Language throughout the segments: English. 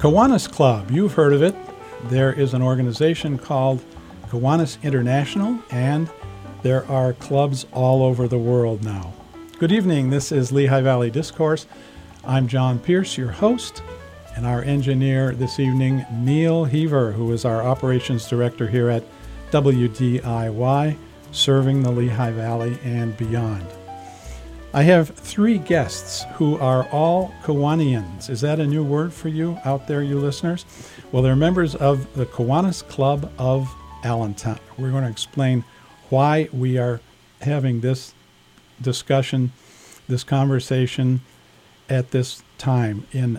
Kiwanis Club, you've heard of it. There is an organization called Kiwanis International, and there are clubs all over the world now. Good evening, this is Lehigh Valley Discourse. I'm John Pierce, your host, and our engineer this evening, Neil Heaver, who is our operations director here at WDIY, serving the Lehigh Valley and beyond. I have three guests who are all Kiwanians. Is that a new word for you out there, you listeners? Well, they're members of the Kiwanis Club of Allentown. We're going to explain why we are having this discussion, this conversation at this time in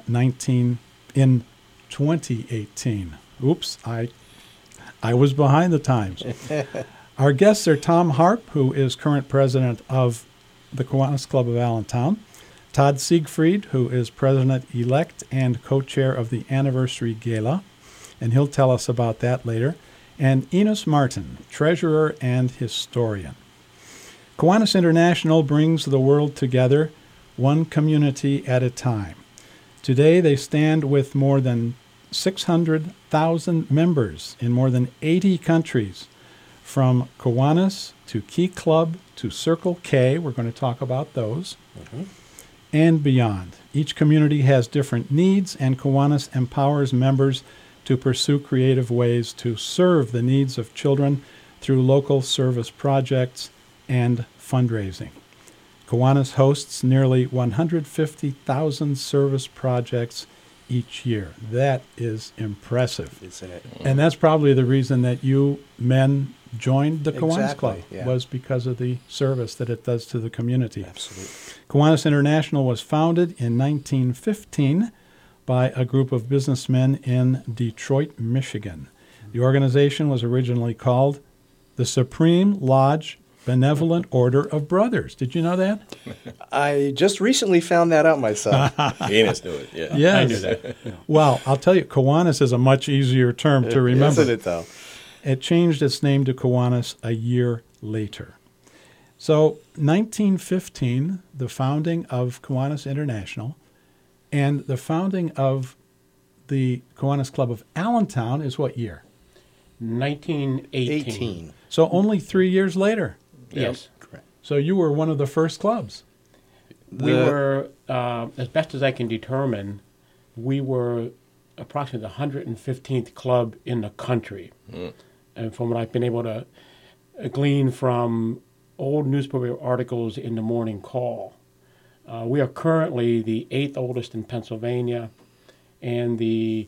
2018. Oops, I was behind the times. Our guests are Tom Harp, who is current president of the Kiwanis Club of Allentown, Todd Siegfried, who is president-elect and co-chair of the Anniversary Gala, and he'll tell us about that later, and Enos Martin, treasurer and historian. Kiwanis International brings the world together, one community at a time. Today they stand with more than 600,000 members in more than 80 countries, from Kiwanis to Key Club to Circle K, we're going to talk about those, and beyond. Each community has different needs, and Kiwanis empowers members to pursue creative ways to serve the needs of children through local service projects and fundraising. Kiwanis hosts nearly 150,000 service projects each year. That is impressive. Isn't it? And that's probably the reason that you men joined the Kiwanis Club, yeah. was because of the service that it does to the community. Absolutely. Kiwanis International was founded in 1915 by a group of businessmen in Detroit, Michigan. The organization was originally called the Supreme Lodge Benevolent Order of Brothers. Did you know that? I just recently found that out myself. Enos knew it, yeah. Yes. I knew that. Well, I'll tell you, Kiwanis is a much easier term to remember. Isn't it, though? It changed its name to Kiwanis a year later. So 1915, the founding of Kiwanis International, and the founding of the Kiwanis Club of Allentown is what year? 1918. So only 3 years later. Yes. Correct. So you were one of the first clubs. We were, as best as I can determine, we were approximately the 115th club in the country. And from what I've been able to glean from old newspaper articles in the Morning Call, we are currently the 8th oldest in Pennsylvania and the,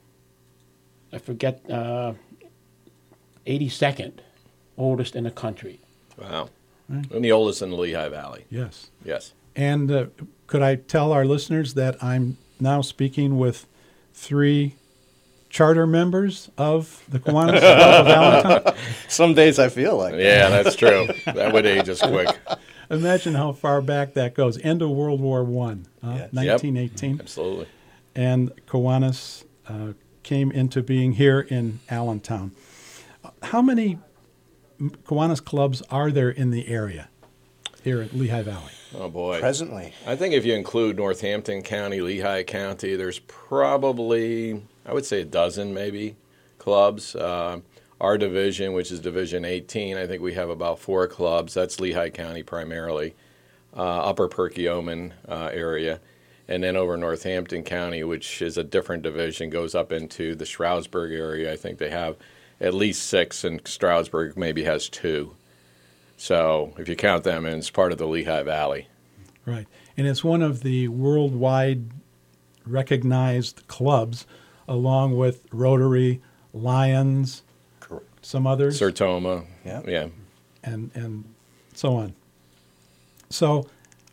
82nd oldest in the country. Wow. And the oldest in the Lehigh Valley. Yes. Yes. And could I tell our listeners that I'm now speaking with three charter members of the Kiwanis Club of Allentown? Some days I feel like Yeah, that's true. That would age us quick. Imagine how far back that goes. End of World War I, Yes. 1918. Absolutely. And Kiwanis came into being here in Allentown. How many Kiwanis clubs are there in the area here at Lehigh Valley? Oh, boy. presently. I think if you include Northampton County, Lehigh County, there's probably, I would say a dozen maybe, clubs. Our division, which is Division 18, I think we have about 4 clubs. That's Lehigh County primarily, Upper Perkiomen area. And then over Northampton County, which is a different division, goes up into the Stroudsburg area. I think they have at least 6, and Stroudsburg maybe has 2. So if you count them, and it's part of the Lehigh Valley. Right. And it's one of the worldwide recognized clubs, along with Rotary, Lions, Correct. some others, Sertoma. Yeah. and so on. So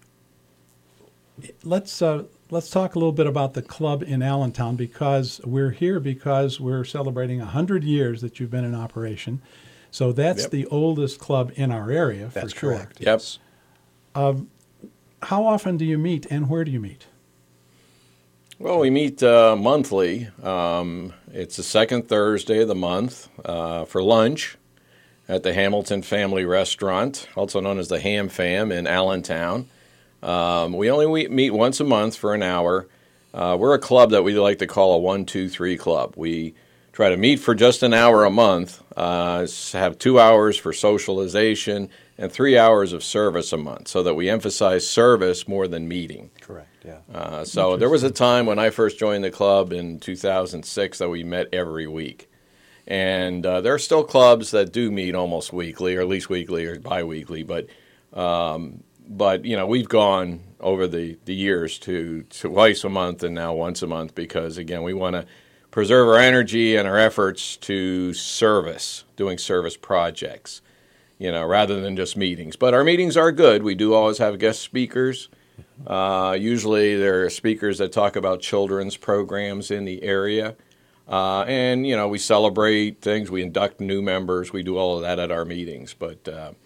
let's talk a little bit about the club in Allentown, because we're here because we're celebrating 100 years that you've been in operation. So that's Yep. the oldest club in our area, That's for sure. correct. Yep. Yes. How often do you meet, and where do you meet? Well, we meet monthly. It's the second Thursday of the month for lunch at the Hamilton Family Restaurant, also known as the Ham Fam in Allentown. We only meet once a month for an hour, we're a club that we like to call a 1-2-3 club. We try to meet for just an hour a month, have 2 hours for socialization, and 3 hours of service a month, so that we emphasize service more than meeting. Correct, yeah. So there was a time when I first joined the club in 2006 that we met every week. And there are still clubs that do meet almost weekly, or at least weekly or biweekly. But we've gone over the years to twice a month and now once a month because, again, we want to preserve our energy and our efforts to doing service projects, rather than just meetings. But our meetings are good. We do always have guest speakers. Usually there are speakers that talk about children's programs in the area. And we celebrate things. We induct new members. We do all of that at our meetings. But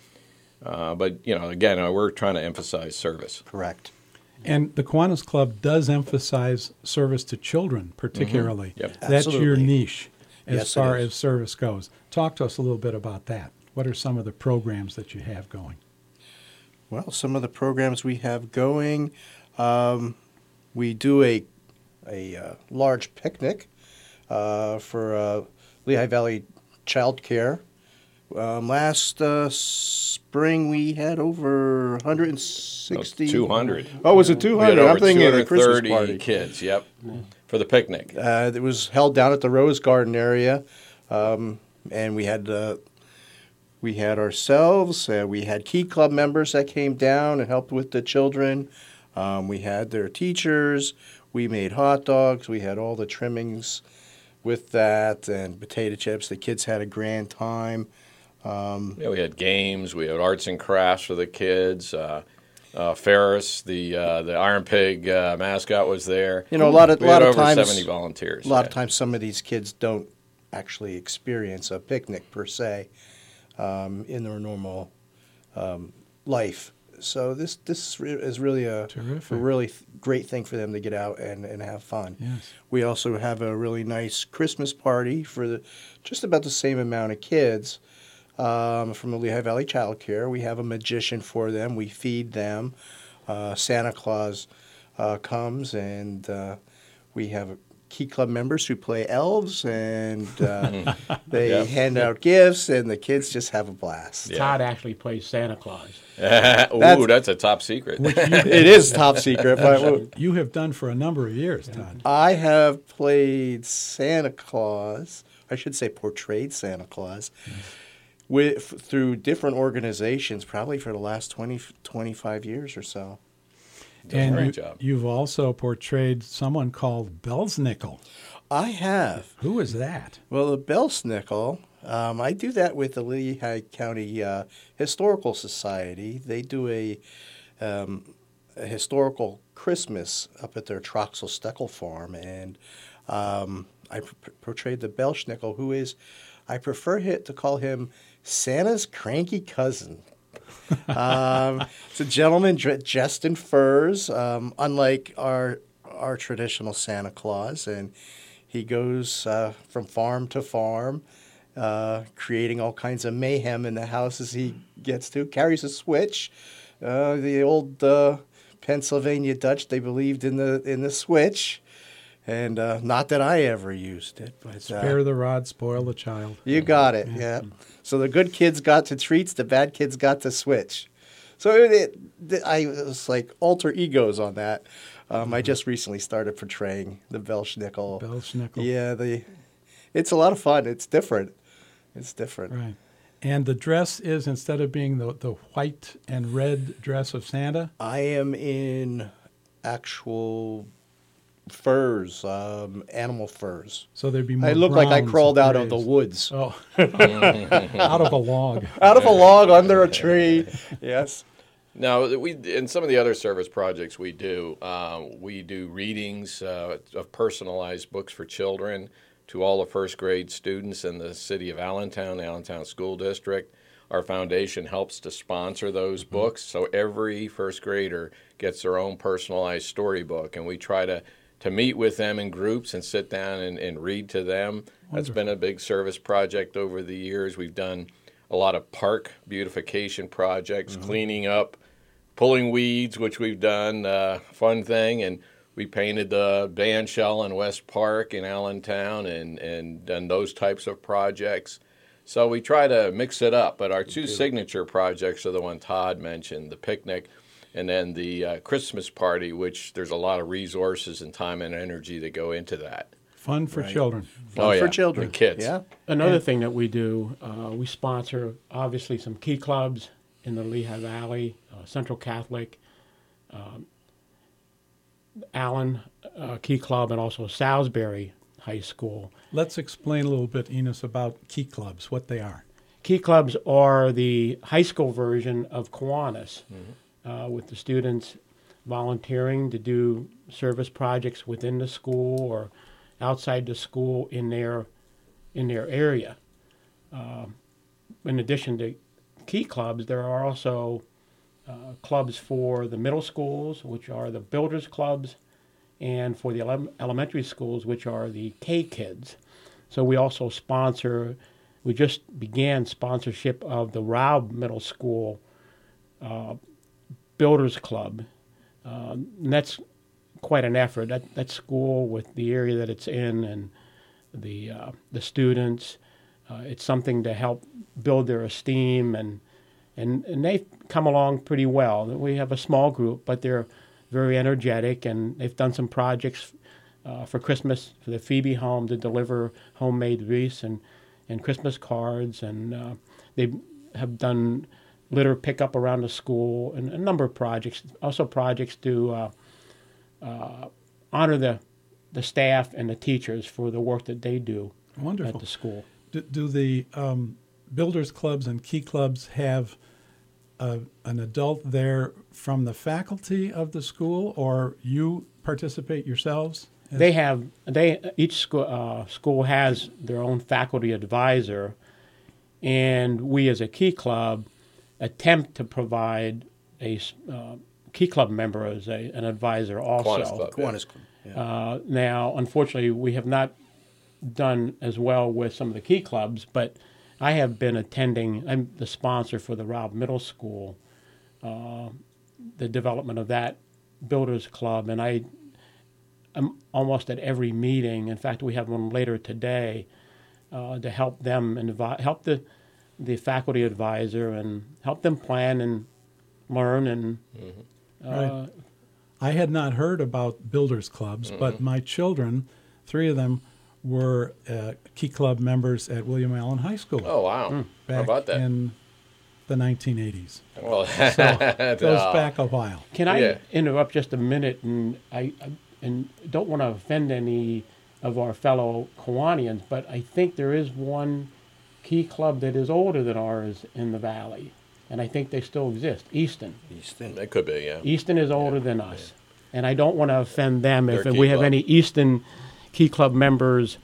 again, we're trying to emphasize service. Correct. And the Kiwanis Club does emphasize service to children, particularly. Mm-hmm. Yep. That's Absolutely. your niche as Yes, it far is. as service goes. Talk to us a little bit about that. What are some of the programs that you have going? Well, some of the programs we have going, we do a large picnic for Lehigh Valley Child Care. Last spring, we had over 160. 200. Oh, was it We 200? had over I'm thinking of the Christmas 230 party. kids, yep, for the picnic. It was held down at the Rose Garden area, and we had ourselves. We had Key Club members that came down and helped with the children. We had their teachers. We made hot dogs. We had all the trimmings with that and potato chips. The kids had a grand time. We had games. We had arts and crafts for the kids. Ferris, the Iron Pig mascot, was there. A lot of We had over times, 70 volunteers. A lot of times, some of these kids don't actually experience a picnic per se in their normal life. So this is really a Terrific. really great thing for them to get out and have fun. Yes. We also have a really nice Christmas party for just about the same amount of kids from the Lehigh Valley Child Care. We have a magician for them. We feed them. Santa Claus comes, and we have Key Club members who play elves, and they Yep. hand out gifts, and the kids just have a blast. Yeah. Todd actually plays Santa Claus. Ooh, that's a top secret. It is top secret, but You have done for a number of years, Todd. I have played Santa Claus. I should say portrayed Santa Claus through different organizations, probably for the last 20, 25 years or so. Does a great And job. you've also portrayed someone called Belsnickel. I have. Who is that? Well, the Belsnickel, I do that with the Lehigh County Historical Society. They do a historical Christmas up at their Troxel Steckel farm, and I portrayed the Belsnickel, who is, I prefer to call him Santa's cranky cousin. It's a gentleman dressed in furs, unlike our traditional Santa Claus, and he goes from farm to farm, creating all kinds of mayhem in the houses he gets to. Carries a switch, the old Pennsylvania Dutch. They believed in the switch, and not that I ever used it, but Spare the rod, spoil the child. you got it. Yeah. So the good kids got the treats, the bad kids got the switch. So it was like alter egos on that. I just recently started portraying the Belsnickel. Belsnickel. Yeah, it's a lot of fun. It's different. It's different. Right. And the dress is, instead of being the white and red dress of Santa, I am in actual furs, animal furs. so there'd be more I look like I browns crawled and out of the grays. woods. Oh, out of a log. Out of a log under a tree. Yes. Now, in some of the other service projects we do readings of personalized books for children to all the first grade students in the city of Allentown, the Allentown School District. Our foundation helps to sponsor those books, so every first grader gets their own personalized storybook, and we try to meet with them in groups and sit down and read to them. That's been a big service project over the years. We've done a lot of park beautification projects, cleaning up, pulling weeds, which we've done, fun thing, and We painted the band shell in West Park in Allentown and done those types of projects. So we try to mix it up. But our two signature projects are the one Todd mentioned, the picnic and then the Christmas party, which there's a lot of resources and time and energy that go into that. Fun for children. Fun for children. The kids. Yeah. Another thing that we do, we sponsor obviously some key clubs in the Lehigh Valley, Central Catholic, Allen Key Club, and also Salisbury High School. Let's explain a little bit, Enos, about key clubs, what they are. Key clubs are the high school version of Kiwanis, with the students volunteering to do service projects within the school or outside the school in their area. In addition to key clubs, there are also clubs for the middle schools, which are the Builders Clubs, and for the elementary schools, which are the K-Kids. So we also we just began sponsorship of the Raub Middle School Builders Club. And that's quite an effort. That school, with the area that it's in and the students, it's something to help build their esteem, and they've come along pretty well. We have a small group, but they're very energetic, and they've done some projects for Christmas for the Phoebe home to deliver homemade wreaths and Christmas cards, and they have done litter pickup around the school and a number of projects. Also projects to honor the staff and the teachers for the work that they do Wonderful. at the school. Do the Builders Clubs and Key Clubs have an adult there from the faculty of the school, or you participate yourselves? Each school has their own faculty advisor, and we as a Key Club attempt to provide a Key Club member as an advisor also. Kiwanis Club. Yeah. Now, unfortunately, we have not done as well with some of the Key Clubs, but I have been attending. I'm the sponsor for the Raub Middle School, the development of that Builders Club, and I'm almost at every meeting. In fact, we have one later today to help them and help the faculty advisor and help them plan and learn. And Right. I had not heard about Builders Clubs, but my children, 3 of them, were Key Club members at William Allen High School. Oh, wow. Back How about that? in the 1980s. Well, So it goes back a while. can I interrupt just a minute? And I don't want to offend any of our fellow Kiwanians, but I think there is one Key Club that is older than ours in the Valley, and I think they still exist. Easton. It could be, yeah. Easton is older than us, and I don't want to offend them if They're we Key have Club. any Easton Key Club members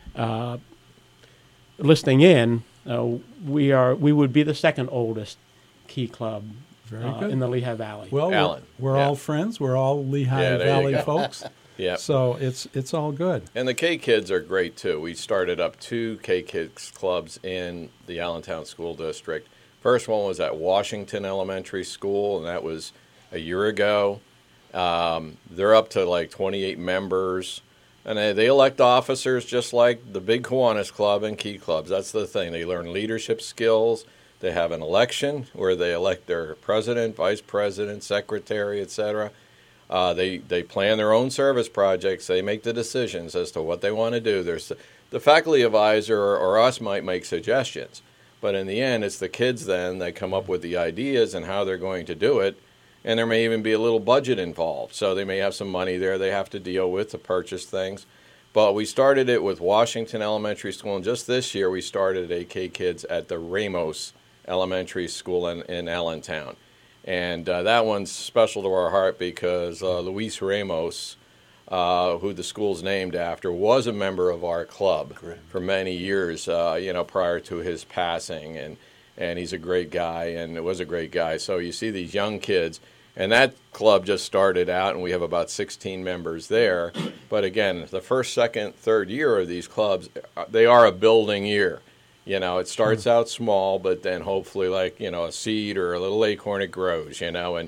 listening in. We would be the second oldest Key Club Very good. in the Lehigh Valley. Well, Allen. we're all friends. We're all Lehigh Yeah, there you Valley go. folks. Yeah. So it's all good. And the K-Kids are great, too. We started up 2 K-Kids clubs in the Allentown School District. First one was at Washington Elementary School, and that was a year ago. They're up to like 28 members, and they elect officers just like the big Kiwanis Club and Key Clubs. That's the thing. They learn leadership skills. They have an election where they elect their president, vice president, secretary, etc. They plan their own service projects. They make the decisions as to what they want to do. There's the faculty advisor or us might make suggestions, but in the end, it's the kids then that come up with the ideas and how they're going to do it. And there may even be a little budget involved. So they may have some money there they have to deal with to purchase things. But we started it with Washington Elementary School, and just this year we started AK Kids at the Ramos Elementary School in Allentown. And that one's special to our heart because Luis Ramos, who the school's named after, was a member of our club for many years, prior to his passing. And he's a great guy, and it was a great guy. So you see these young kids, and that club just started out, and we have about 16 members there. But again, the first, second, third year of these clubs, they are a building year. It starts out small, but then hopefully like, a seed or a little acorn, it grows, but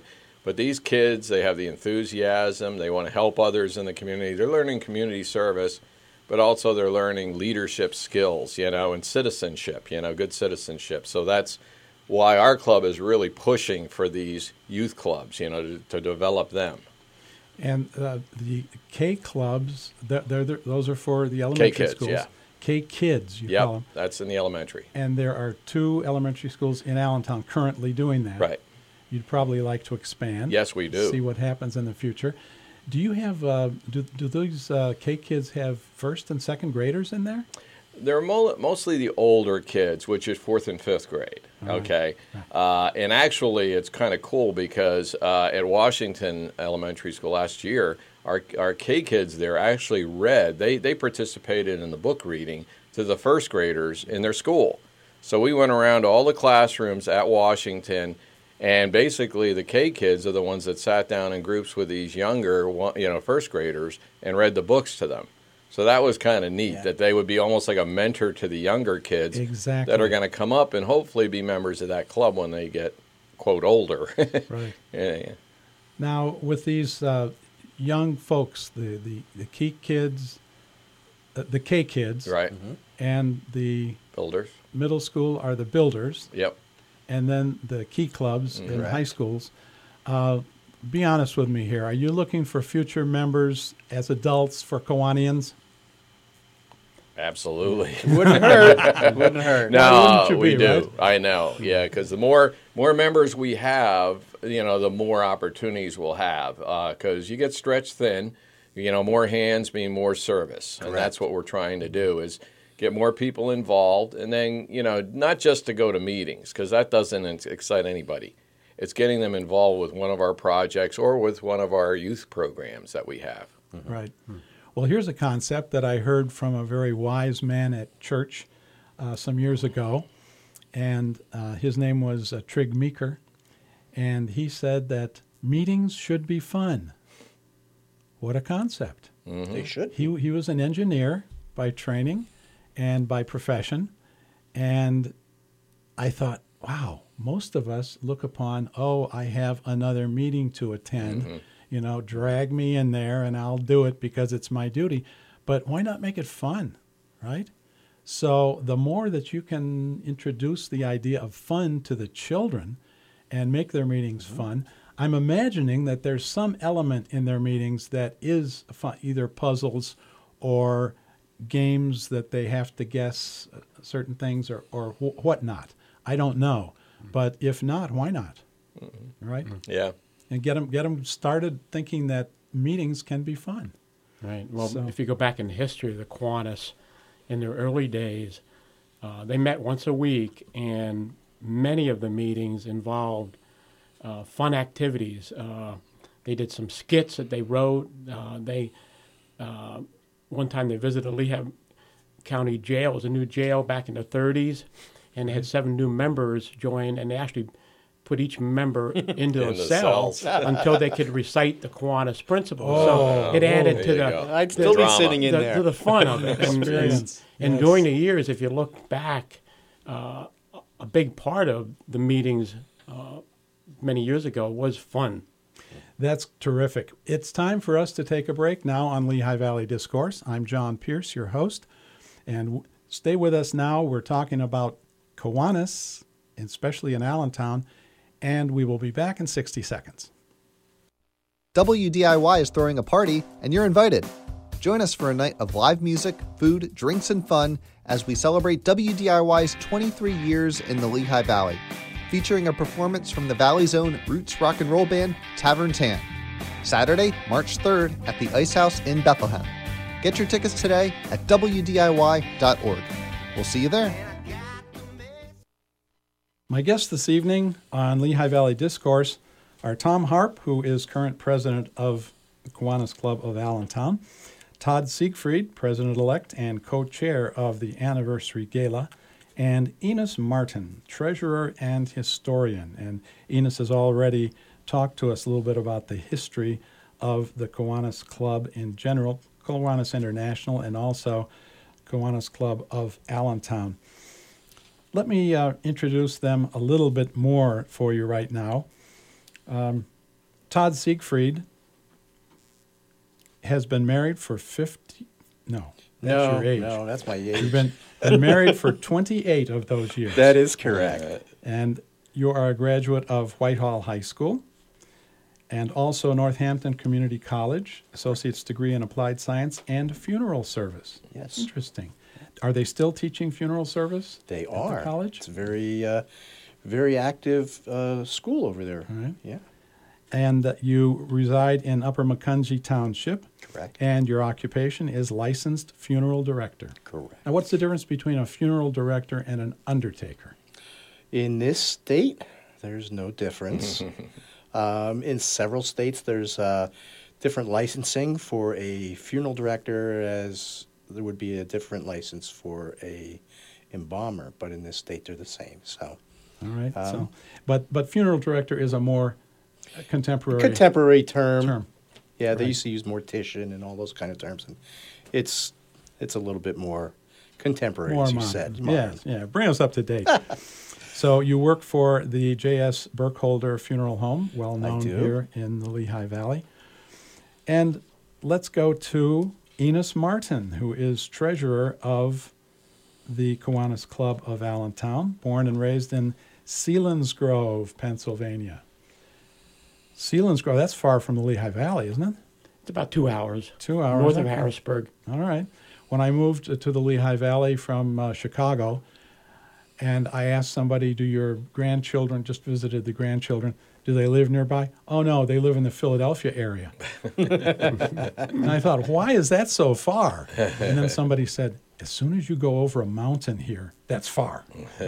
But these kids, they have the enthusiasm. They want to help others in the community. They're learning community service, but also they're learning leadership skills, and citizenship, good citizenship. So that's why our club is really pushing for these youth clubs, to develop them. And the K clubs, those are for the elementary K-Kids, schools. yeah. K-Kids, you call them. That's in the elementary. And there are 2 elementary schools in Allentown currently doing that. Right. You'd probably like to expand. Yes, we do. See what happens in the future. Do you have, do these K-Kids have first and second graders in there? They're mostly the older kids, which is 4th and 5th grade. Okay, and actually, it's kind of cool because at Washington Elementary School last year, our K kids there actually read. They participated in the book reading to the first graders in their school. So we went around to all the classrooms at Washington, and basically the K kids are the ones that sat down in groups with these younger, first graders and read the books to them. So that was kind of neat that they would be almost like a mentor to the younger kids that are going to come up and hopefully be members of that club when they get, quote, older. Right. Yeah. Now, with these young folks, the K kids, the K kids, Right. and the Builders. middle school are the builders, Yep. and then the key clubs in Right. high schools. Be honest with me here. Are you looking for future members as adults for Kiwanians? Absolutely. Wouldn't hurt. Wouldn't hurt. Why wouldn't No, you we be, do. right? I know. Yeah, because the more members we have, the more opportunities we'll have. Because you get stretched thin. More hands mean more service, and that's what we're trying to do is get more people involved, and then not just to go to meetings because that doesn't excite anybody. It's getting them involved with one of our projects or with one of our youth programs that we have. Right. Well, here's a concept that I heard from a very wise man at church some years ago, and his name was Trig Meeker, and he said that meetings should be fun. What a concept. Mm-hmm. They should. He was an engineer by training and by profession, and I thought, wow, most of us look upon, I have another meeting to attend. Drag me in there and I'll do it because it's my duty. But why not make it fun, right? So the more that you can introduce the idea of fun to the children and make their meetings fun, I'm imagining that there's some element in their meetings that is fun, either puzzles or games that they have to guess certain things or whatnot. I don't know. But if not, why not? Right? Yeah. And get them started thinking that meetings can be fun. Right. Well, So- if you go back in the history of the Kiwanis, in their early days, they met once a week, and many of the meetings involved fun activities. They did some skits that they wrote. One time they visited Lehigh County Jail. It was a new jail back in the 30s, and they had 7 new members join, and they actually put each member into In a the cell cells. until they could recite the Kiwanis principles. Oh, so it added there to you the go. I'd still be Drama. sitting in there. to the fun of it. Experience. And Yes. during the years, if you look back, a big part of the meetings many years ago was fun. That's terrific. It's time for us to take a break now on Lehigh Valley Discourse. I'm John Pierce, your host. And stay with us now. We're talking about Kiwanis, especially in Allentown, and we will be back in 60 seconds. WDIY is throwing a party, and you're invited. Join us for a night of live music, food, drinks, and fun as we celebrate WDIY's 23 years in the Lehigh Valley, featuring a performance from the Valley's own roots rock and roll band, Tavern Tan. Saturday, March 3rd at the Ice House in Bethlehem. Get your tickets today at WDIY.org. We'll see you there. My guests this evening on Lehigh Valley Discourse are Tom Harp, who is current president of the Kiwanis Club of Allentown, Todd Siegfried, president-elect and co-chair of the Anniversary Gala, and Enos Martin, treasurer and historian. And Enos has already talked to us a little bit about the history of the Kiwanis Club in general, Kiwanis International, and also Kiwanis Club of Allentown. Let me introduce them a little bit more for you right now. Todd Siegfried has been married for 50. No, that's your age. No, that's my You've age. been married for 28 of those years. That is correct. And you are a graduate of Whitehall High School and also Northampton Community College, Associate's Degree in Applied Science and Funeral Service. Yes. Interesting. Are they still teaching funeral service? They at are. the college? It's a very active school over there. All right. Yeah, And you reside in Upper Macungie Township. correct. And your occupation is licensed funeral director. Correct. Now, what's the difference between a funeral director and an undertaker? In this state, there's no difference. In several states, there's different licensing for a funeral director, as there would be a different license for a embalmer. But in this state, they're the same. So All right. But funeral director is a more contemporary contemporary term. term. Yeah, they Right. used to use mortician and all those kind of terms, and it's a little bit more contemporary, More as you modern. said. Modern. Yes, yeah. Bring us up to date. So you work for the J.S. Burkholder Funeral Home, well known do. here in the Lehigh Valley. And let's go to Enos Martin, who is treasurer of the Kiwanis Club of Allentown, born and raised in Selinsgrove, Pennsylvania. Selinsgrove, that's far from the Lehigh Valley, isn't it? It's about 2 hours. 2 hours. North of okay. Harrisburg. All right. When I moved to the Lehigh Valley from Chicago, and I asked somebody, do your grandchildren, just visited the grandchildren, do they live nearby? Oh, no, they live in the Philadelphia area. And I thought, why is that so far? And then somebody said, as soon as you go over a mountain here, that's far.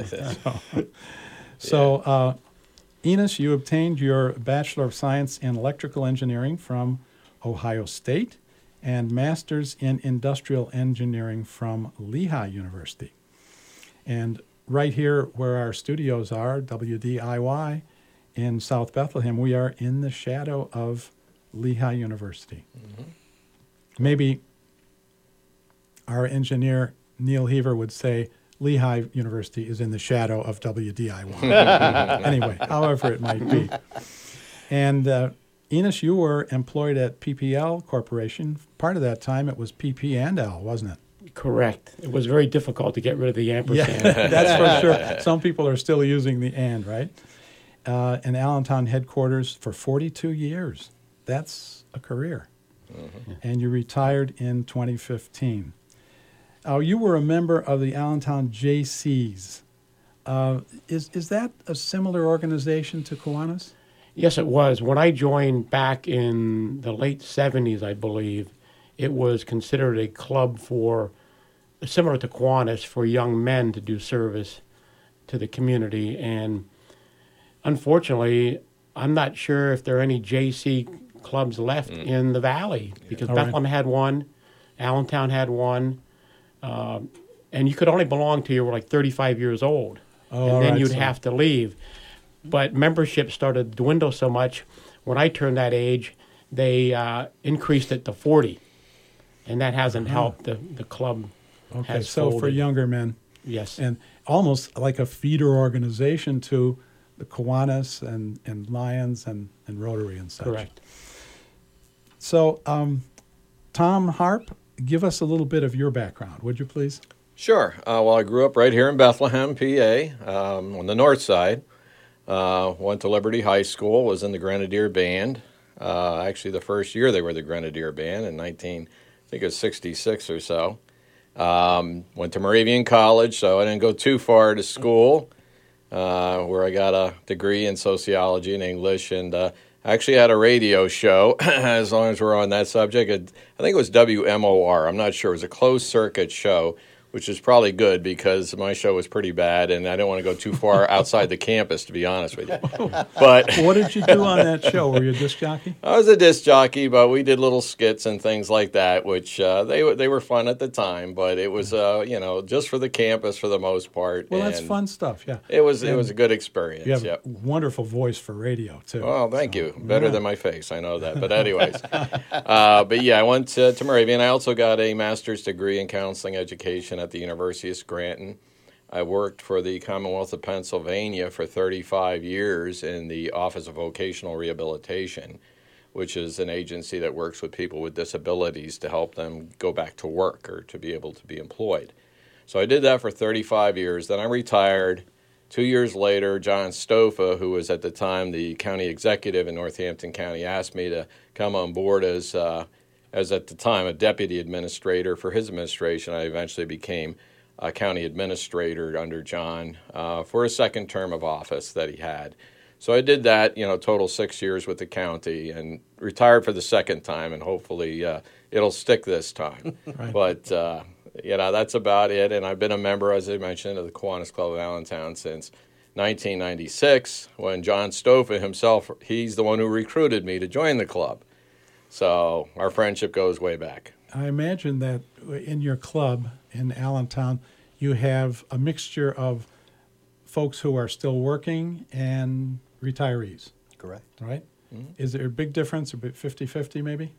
So Enos, you obtained your Bachelor of Science in Electrical Engineering from Ohio State and Master's in Industrial Engineering from Lehigh University. And right here where our studios are, WDIY in South Bethlehem, we are in the shadow of Lehigh University. Mm-hmm. Maybe our engineer, Neil Heaver, would say Lehigh University is in the shadow of WDIY. Anyway, however it might be. And Enos, you were employed at PPL Corporation. Part of that time it was PP&L, wasn't it? Correct. It was very difficult to get rid of the ampersand. Yeah, that's for sure. Some people are still using the and, right? In Allentown headquarters for 42 years. That's a career. Mm-hmm. And you retired in 2015. You were a member of the Allentown JCs. Is that a similar organization to Kiwanis? Yes, it was. When I joined back in the late 70s, I believe, it was considered a club for, similar to Kiwanis, for young men to do service to the community. And unfortunately, I'm not sure if there are any JC clubs left in the valley, because Bethlehem had one, Allentown had one, and you could only belong till you were like 35 years old, and then you'd have to leave. But membership started to dwindle so much. When I turned that age, they increased it to 40, and that hasn't helped the club. Okay, so for younger men. Yes. And almost like a feeder organization to the Kiwanis and Lions and Rotary and such. Correct. So, Tom Harp, give us a little bit of your background, would you please? Sure. Well, I grew up right here in Bethlehem, PA, on the north side. Went to Liberty High School, was in the Grenadier Band. Actually, the first year they were the Grenadier Band in 1966 or so. Went to Moravian College, so I didn't go too far to school, where I got a degree in sociology and English, and I actually had a radio show, as long as we're on that subject. I think it was WMOR. I'm not sure. It was a closed-circuit show, which is probably good because my show was pretty bad, and I didn't want to go too far outside the campus, to be honest with you. But what did you do on that show? Were you a disc jockey? I was a disc jockey, but we did little skits and things like that, which they were fun at the time. But it was just for the campus for the most part. Well, that's fun stuff. Yeah, it was a good experience. You have a wonderful voice for radio too. Oh, thank you. Better than my face, I know that. But anyways, but yeah, I went to Moravian. I also got a master's degree in counseling education at the University of Scranton. I worked for the Commonwealth of Pennsylvania for 35 years in the Office of Vocational Rehabilitation, which is an agency that works with people with disabilities to help them go back to work or to be able to be employed. So I did that for 35 years. Then I retired. 2 years later, John Stofa, who was at the time the county executive in Northampton County, asked me to come on board as at the time a deputy administrator for his administration. I eventually became a county administrator under John for a second term of office that he had. So I did that, total 6 years with the county, and retired for the second time, and hopefully it'll stick this time. Right. But, that's about it. And I've been a member, as I mentioned, of the Kiwanis Club of Allentown since 1996, when John Stofa himself, he's the one who recruited me to join the club. So our friendship goes way back. I imagine that in your club in Allentown, you have a mixture of folks who are still working and retirees, Correct. right? Mm-hmm. Is there a big difference, a bit 50-50 maybe?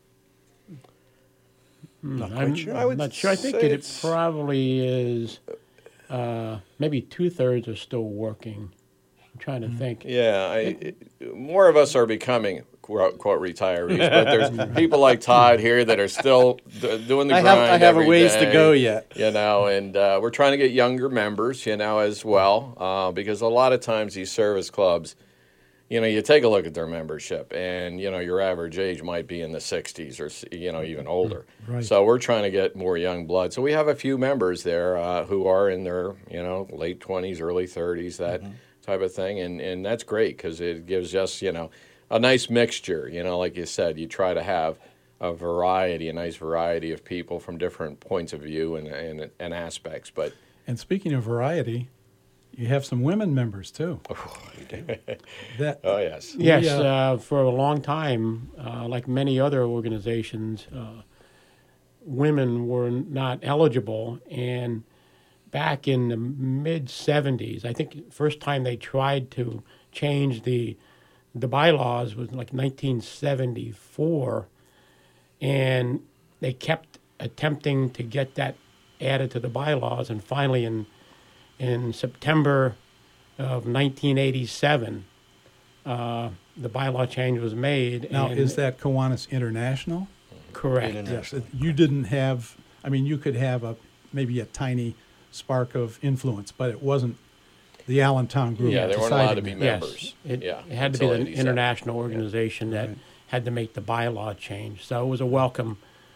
Not quite sure. I'm not sure. I think it probably is maybe 2/3 are still working. I'm trying to think. Yeah, more of us are becoming quote retirees, but there's people like Todd here that are still doing the grind. I have a ways day, to go yet. And we're trying to get younger members, as well, because a lot of times these service clubs, you take a look at their membership, and your average age might be in the 60s or even older. Right. So we're trying to get more young blood. So we have a few members there who are in their late 20s, early 30s, that type of thing, and that's great because it gives us a nice mixture. Like you said, you try to have a nice variety of people from different points of view and aspects. But And speaking of variety, you have some women members too. Oh, yes. Yes, for a long time, like many other organizations, women were not eligible. And back in the mid-'70s, I think first time they tried to change the bylaws was like 1974, and they kept attempting to get that added to the bylaws, and finally in September of 1987, the bylaw change was made. Now, and is that Kiwanis International? correct? Yes. You didn't have, you could have maybe a tiny spark of influence, but it wasn't the Allentown group. Yeah, they weren't allowed to be members. Yes, it had to until be the 87. international organization that had to make the bylaw change. So it was a welcome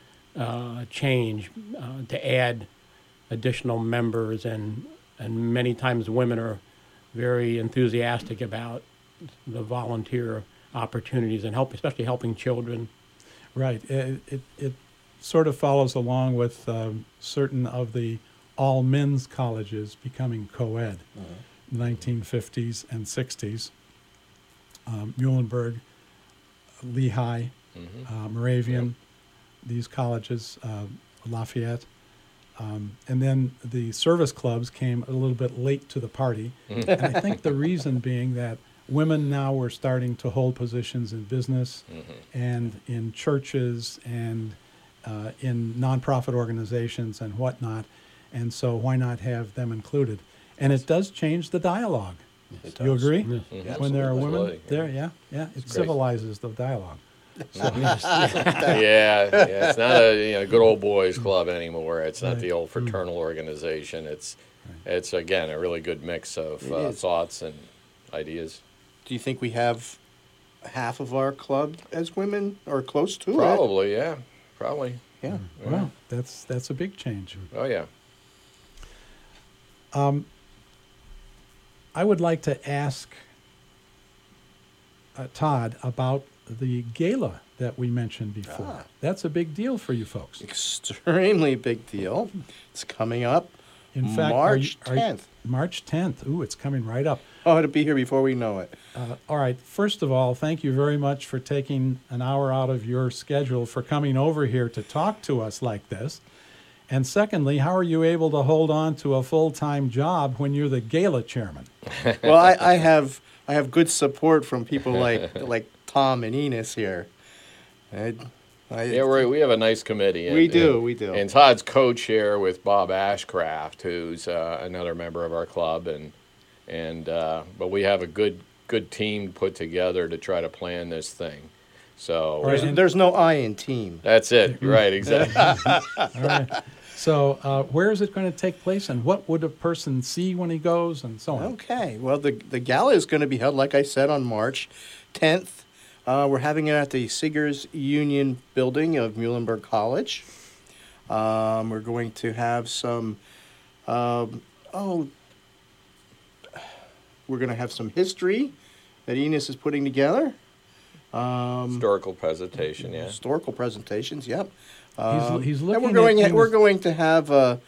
change to add additional members, and many times women are very enthusiastic about the volunteer opportunities and especially helping children. Right. It sort of follows along with certain of the all men's colleges becoming co-ed. 1950s and 60s. Muhlenberg, Lehigh, Moravian, these colleges, Lafayette. And then the service clubs came a little bit late to the party. And I think the reason being that women now were starting to hold positions in business and in churches and in nonprofit organizations and whatnot. And so why not have them included? And it does change the dialogue. It You does. agree? Yeah, When there are women Absolutely. there, yeah. It great. civilizes the dialogue. Yeah, it's not a good old boys club anymore. It's not Right. the old fraternal organization. It's again a really good mix of It is. thoughts and ideas. Do you think we have half of our club as women or close to it? Probably, yeah, probably. Yeah. Well, that's a big change. Oh yeah. I would like to ask Todd about the gala that we mentioned before. That's a big deal for you folks. Extremely big deal. It's coming up In fact, March 10th. March 10th. Ooh, it's coming right up. Oh, it'll be here before we know it. All right. First of all, thank you very much for taking an hour out of your schedule for coming over here to talk to us like this. And secondly, how are you able to hold on to a full-time job when you're the gala chairman? Well, I have good support from people like Tom and Enos here. We have a nice committee. We do. And Todd's co-chair with Bob Ashcraft, who's another member of our club, but we have a good team put together to try to plan this thing. So there's no I in team. That's it, right? Exactly. All right. So where is it going to take place, and what would a person see when he goes, and so on? Okay. Well, the gala is going to be held, like I said, on March 10th. We're having it at the Seegers Union building of Muhlenberg College. We're going to have some, we're going to have some history that Enos is putting together. Historical presentation, yeah. Historical presentations, yep. He's looking. And we're going to have a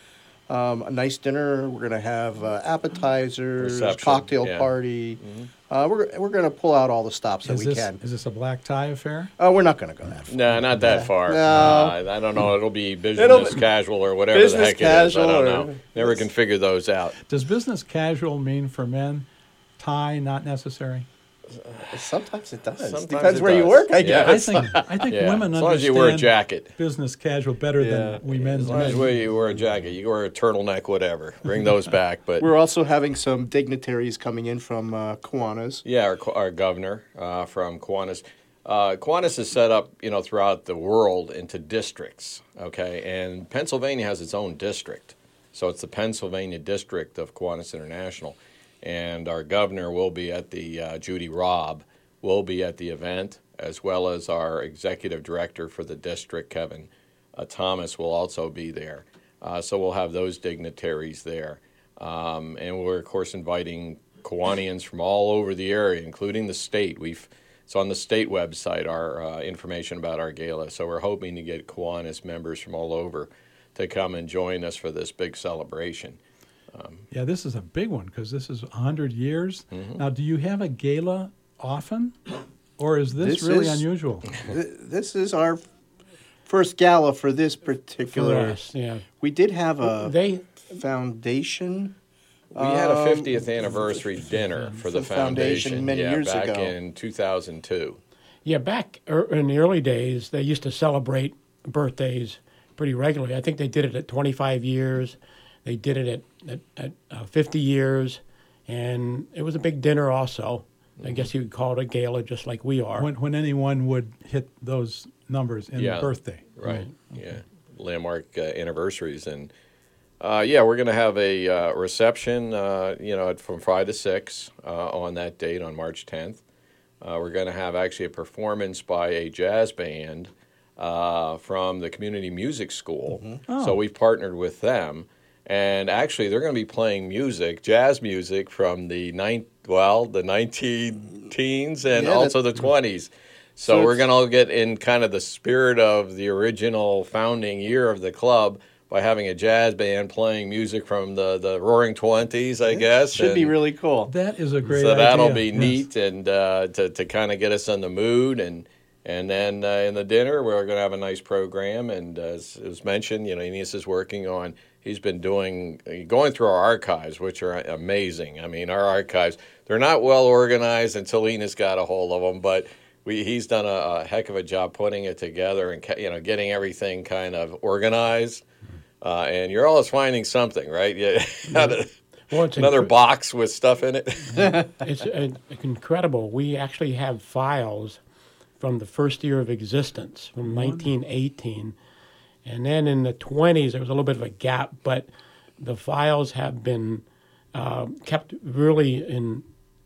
nice dinner. We're going to have appetizers, Reception, cocktail yeah. party. Mm-hmm. We're going to pull out all the stops that we Is can. this a black tie affair? Oh, we're not going to go that far. No, not that far. No. I don't know. It'll be business casual or whatever the heck it is. I don't know. Never can figure those out. Does business casual mean for men tie not necessary? Sometimes it does. Sometimes Depends it where you does. work, I Yeah. guess. I think Yeah. women As long as you wear a understand jacket. business casual better than we men. As long as you wear a jacket, you wear a turtleneck, whatever. Bring those back. But We're also having some dignitaries coming in from Kiwanis. yeah, our governor from Kiwanis. Kiwanis is set up, throughout the world into districts. Okay, and Pennsylvania has its own district, so it's the Pennsylvania district of Kiwanis International, and our governor will be at the Judy Robb will be at the event, as well as our executive director for the district, Kevin Thomas, will also be there. So we'll have those dignitaries there. And we're, of course, inviting Kiwanians from all over the area, including the state. It's on the state website, our information about our gala. So we're hoping to get Kiwanis members from all over to come and join us for this big celebration. Yeah, this is a big one because this is 100 years. Mm-hmm. Now, do you have a gala often, or is this really unusual? This is our first gala for this particular. For us, yeah. We did have a They foundation. We had a 50th anniversary dinner for the the foundation foundation many years back ago. in 2002. Yeah, back in the early days, they used to celebrate birthdays pretty regularly. I think they did it at 25 years. They did it at 50 years, and it was a big dinner also. I guess you could call it a gala, just like we are. When anyone would hit those numbers in Yeah. birthday. Right. Yeah. Landmark anniversaries. And, we're going to have a reception, from 5 to 6 on that date on March 10th. We're going to have actually a performance by a jazz band from the Community Music School. Mm-hmm. Oh. So we've partnered with them. And actually, they're going to be playing jazz music from the 19 teens and also the 20s. So we're going to get in kind of the spirit of the original founding year of the club by having a jazz band playing music from the Roaring 20s, I guess. Should be really cool. That is a great So idea. that'll be Yes. neat and to kind of get us in the mood. And then in the dinner, we're going to have a nice program. And as it was mentioned, Enos is working on, he's been going through our archives, which are amazing. I mean, our archives, they're not well organized until Enos got a hold of them, but he's done a heck of a job putting it together and getting everything kind of organized. And you're always finding something, right? Yeah. Well, it's Another box with stuff in it. It's incredible. We actually have files from the first year of existence, from 1918. And then in the 20s, there was a little bit of a gap, but the files have been kept really in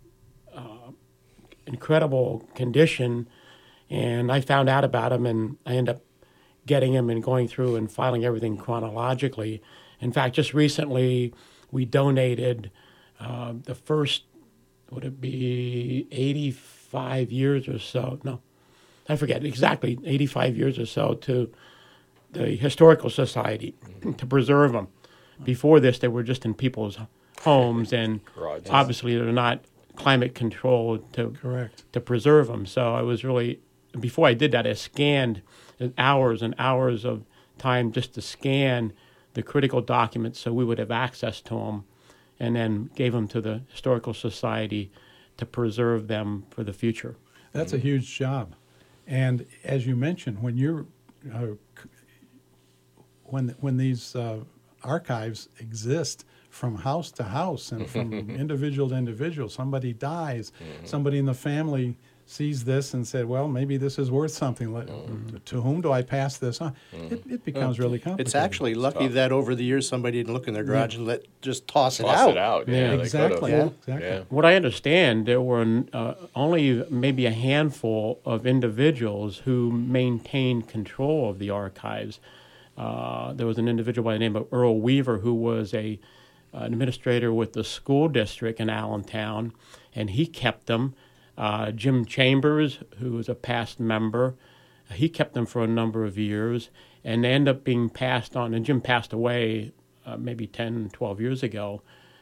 incredible condition. And I found out about them, and I ended up getting them and going through and filing everything chronologically. In fact, just recently, we donated the first, would it be 85 years or so? No, I forget exactly, 85 years or so to the Historical Society to preserve them. Before this, they were just in people's homes, and Garages. obviously they're not climate controlled to preserve them. So I was really, before I did that, I scanned hours and hours of time just to scan the critical documents so we would have access to them, and then gave them to the Historical Society to preserve them for the future. That's a huge job. And as you mentioned, when you're when these archives exist from house to house and from individual to individual, somebody dies, somebody in the family sees this and said, well, maybe this is worth something. To whom do I pass this on? It becomes really complicated. It's actually lucky that over the years somebody didn't look in their garage and just toss it Toss out. it out. Yeah, they exactly. could've. Exactly. Yeah. What I understand, there were only maybe a handful of individuals who maintained control of the archives. There was an individual by the name of Earl Weaver who was an administrator with the school district in Allentown, and he kept them. Jim Chambers, who was a past member, he kept them for a number of years, and they ended up being passed on. And Jim passed away maybe 10, 12 years ago.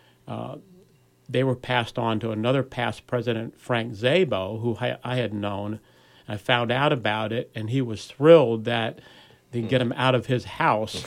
They were passed on to another past president, Frank Szabo, who I had known. I found out about it, and he was thrilled that they get him out of his house,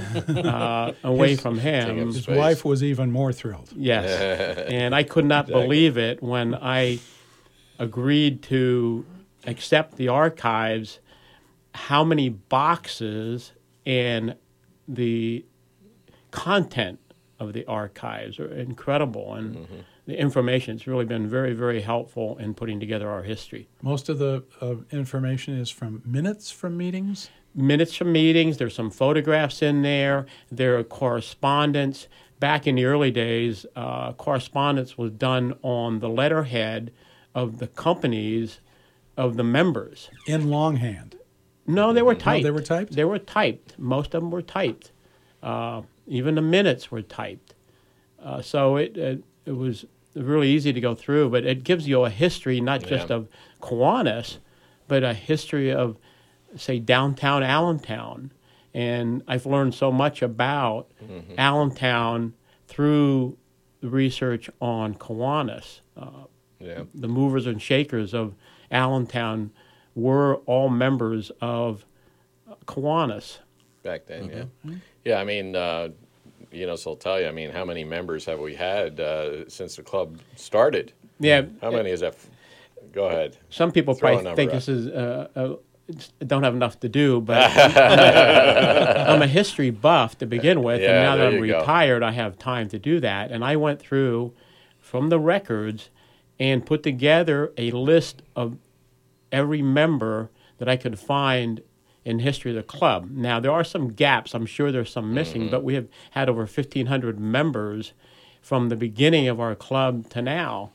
away from him. His wife was even more thrilled. Yes, and I could not believe it when I agreed to accept the archives, how many boxes and the content of the archives are incredible. And the information has really been very, very helpful in putting together our history. Most of the information is from minutes from meetings? Minutes from meetings. There's some photographs in there. There are correspondence. Back in the early days, correspondence was done on the letterhead of the companies of the members. In longhand? No, they were typed. No, they were typed? They were typed. Most of them were typed. Even the minutes were typed. So it was really easy to go through, but it gives you a history not just of Kiwanis, but a history of, say, downtown Allentown. And I've learned so much about Allentown through the research on Kiwanis. The movers and shakers of Allentown were all members of Kiwanis. Back then, yeah. I mean, so I'll tell you, I mean, how many members have we had since the club started? Yeah. How many is that? Go ahead. Some people Throw a probably number think out. this is don't have enough to do, but I'm a history buff to begin with, Yeah, and now that there I'm you go. retired, I have time to do that. And I went through from the records and put together a list of every member that I could find in history of the club. Now, there are some gaps. I'm sure there's some missing, but we have had over 1,500 members from the beginning of our club to now.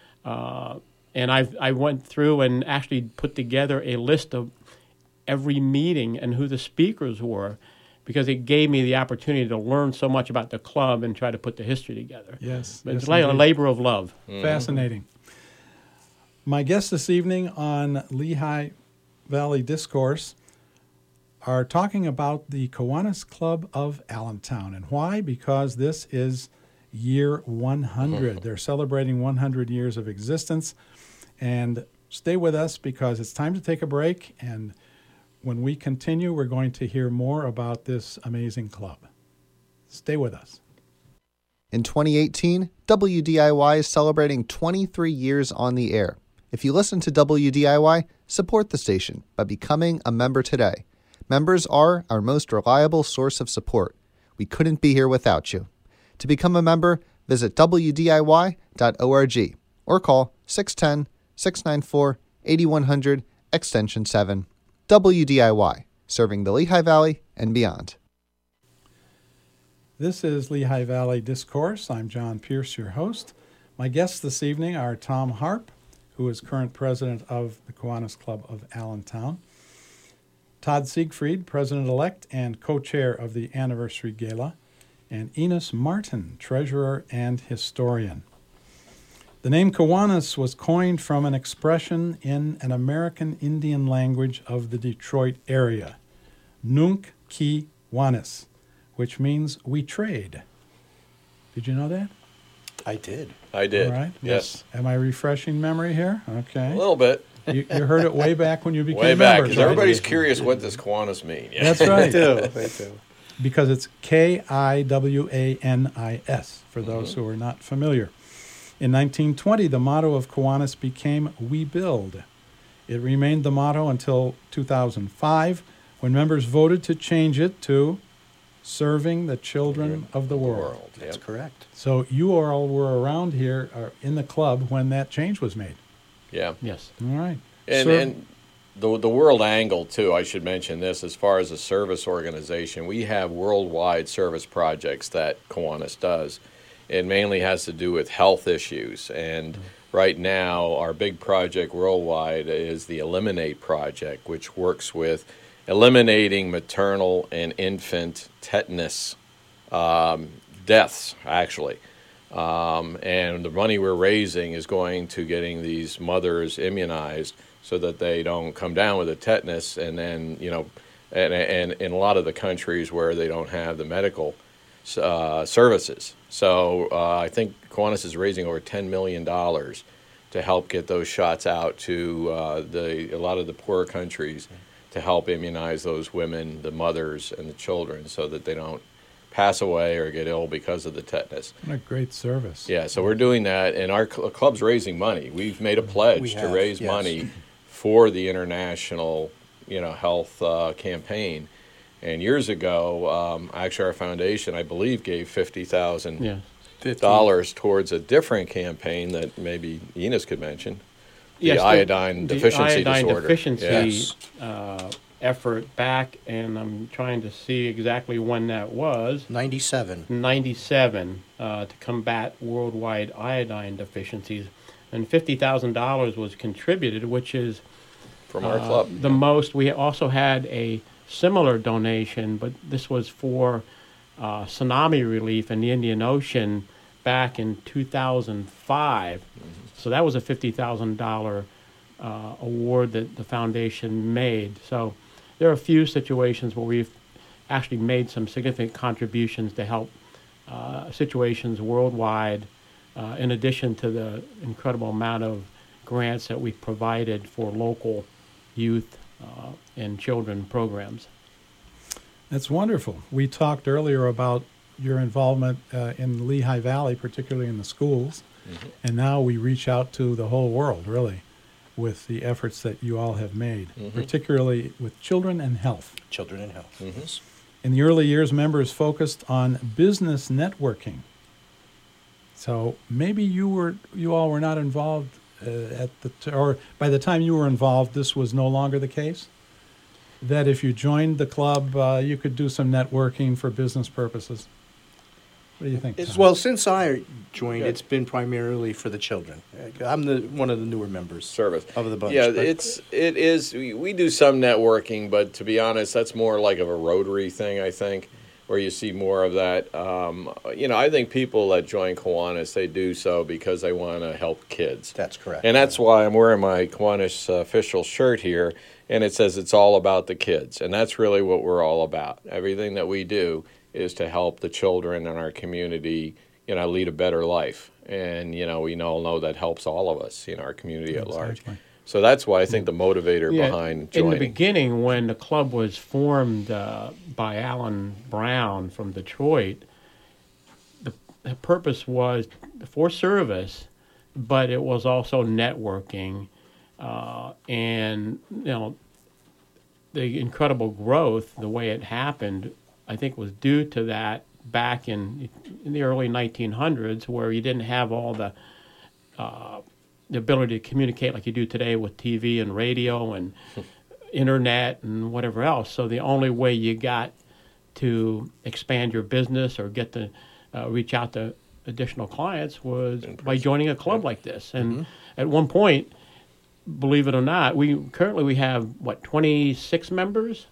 And I went through and actually put together a list of every meeting and who the speakers were, because it gave me the opportunity to learn so much about the club and try to put the history together. Yes. But it's yes, like a indeed. labor of love. Fascinating. My guests this evening on Lehigh Valley Discourse are talking about the Kiwanis Club of Allentown. And why? Because this is year 100. They're celebrating 100 years of existence. And stay with us because it's time to take a break. And when we continue, we're going to hear more about this amazing club. Stay with us. In 2018, WDIY is celebrating 23 years on the air. If you listen to WDIY, support the station by becoming a member today. Members are our most reliable source of support. We couldn't be here without you. To become a member, visit WDIY.org or call 610-694-8100, extension 7. WDIY, serving the Lehigh Valley and beyond. This is Lehigh Valley Discourse. I'm John Pierce, your host. My guests this evening are Tom Harp, who is current president of the Kiwanis Club of Allentown, Todd Siegfried, president-elect and co-chair of the Anniversary Gala, and Enos Martin, treasurer and historian. The name Kiwanis was coined from an expression in an American Indian language of the Detroit area, Nunk Ki Wanis, which means we trade. Did you know that? I did. I did. All right. Yes. Am I refreshing memory here? Okay. A little bit. You heard it way back when you became Way back, members, because right? everybody's curious what does Kiwanis mean. Yeah. That's right. They do. Because it's Kiwanis, for those who are not familiar. In 1920, the motto of Kiwanis became We Build. It remained the motto until 2005, when members voted to change it to serving the children of the world. That's correct. So you all were around here in the club when that change was made. Yeah. Yes. All right. And the world angle, too, I should mention this, as far as a service organization, we have worldwide service projects that Kiwanis does. It mainly has to do with health issues. And right now, our big project worldwide is the Eliminate Project, which works with eliminating maternal and infant tetanus deaths, actually. And the money we're raising is going to getting these mothers immunized so that they don't come down with a tetanus, and then, and in a lot of the countries where they don't have the medical services. So I think Kiwanis is raising over $10 million to help get those shots out to a lot of the poorer countries to help immunize those women, the mothers, and the children so that they don't pass away or get ill because of the tetanus. What a great service. Yeah, so we're doing that, and our club's raising money. We've made a pledge to raise money for the international, health campaign. And years ago, actually our foundation, I believe, gave $50,000 towards a different campaign that maybe Enos could mention. The iodine deficiency disorder. Deficiency effort back, and I'm trying to see exactly when that was. 97. 97 to combat worldwide iodine deficiencies. And $50,000 was contributed, which is from our club. The most. We also had a similar donation, but this was for tsunami relief in the Indian Ocean back in 2005. So that was a $50,000 award that the foundation made. So there are a few situations where we've actually made some significant contributions to help situations worldwide, in addition to the incredible amount of grants that we've provided for local youth and children programs. That's wonderful. We talked earlier about your involvement in the Lehigh Valley, particularly in the schools, and now we reach out to the whole world, really, with the efforts that you all have made, particularly with children and health. Children and health. In the early years, members focused on business networking. So maybe you all were not involved or by the time you were involved, this was no longer the case? That if you joined the club, you could do some networking for business purposes? What do you think? Well, since I joined, it's been primarily for the children. I'm one of the newer members service of the bunch. Yeah, it is. We do some networking, but to be honest, that's more like of a Rotary thing, I think, where you see more of that. I think people that join Kiwanis, they do so because they want to help kids. That's correct. And that's why I'm wearing my Kiwanis official shirt here, and it says it's all about the kids. And that's really what we're all about. Everything that we do is to help the children in our community, lead a better life. And, we all know that helps all of us in our community at large. So that's why I think the motivator behind joining. In the beginning, when the club was formed by Alan Brown from Detroit, the purpose was for service, but it was also networking. And, the incredible growth, the way it happened, I think was due to that back in the early 1900s, where you didn't have all the ability to communicate like you do today with TV and radio and internet and whatever else. So the only way you got to expand your business or get to reach out to additional clients was by joining a club like this. And at one point, believe it or not, we have 26 members?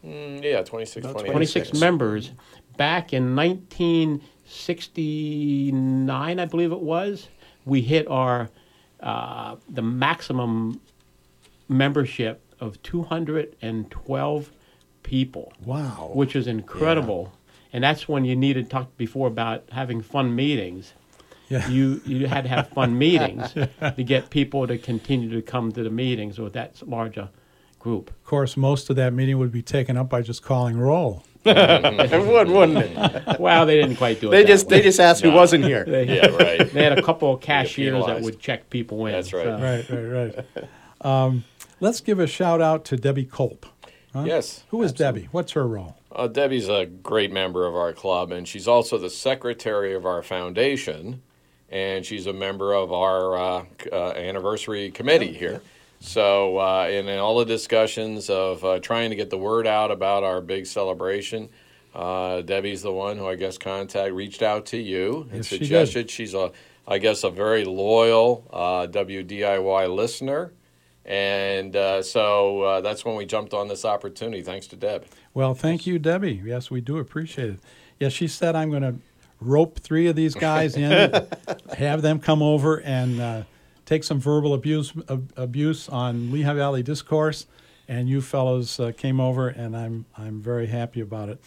26 members. Back in 1969, I believe it was, we hit our the maximum membership of 212 people. Wow. Which is incredible. Yeah. And that's when you needed to talk before about having fun meetings. Yeah. You had to have fun meetings to get people to continue to come to the meetings with that larger group. Of course, most of that meeting would be taken up by just calling roll. Wouldn't it? Well, they didn't quite do it. They just asked who wasn't here. They had a couple of cashiers that would check people in. That's right. So. Right. Let's give a shout out to Debbie Culp. huh? Yes. Who is absolutely. Debbie? What's her role? Debbie's a great member of our club, and she's also the secretary of our foundation, and she's a member of our anniversary committee here. So, in all the discussions of trying to get the word out about our big celebration, Debbie's the one who I guess reached out to you and Yes, she suggested. She's a very loyal WDIY listener. And so that's when we jumped on this opportunity, thanks to Deb. Well, thank you, Debbie. Yes, we do appreciate it. Yes, she said I'm going to rope 3 of these guys in, have them come over and take some verbal abuse on Lehigh Valley Discourse, and you fellows came over, and I'm very happy about it.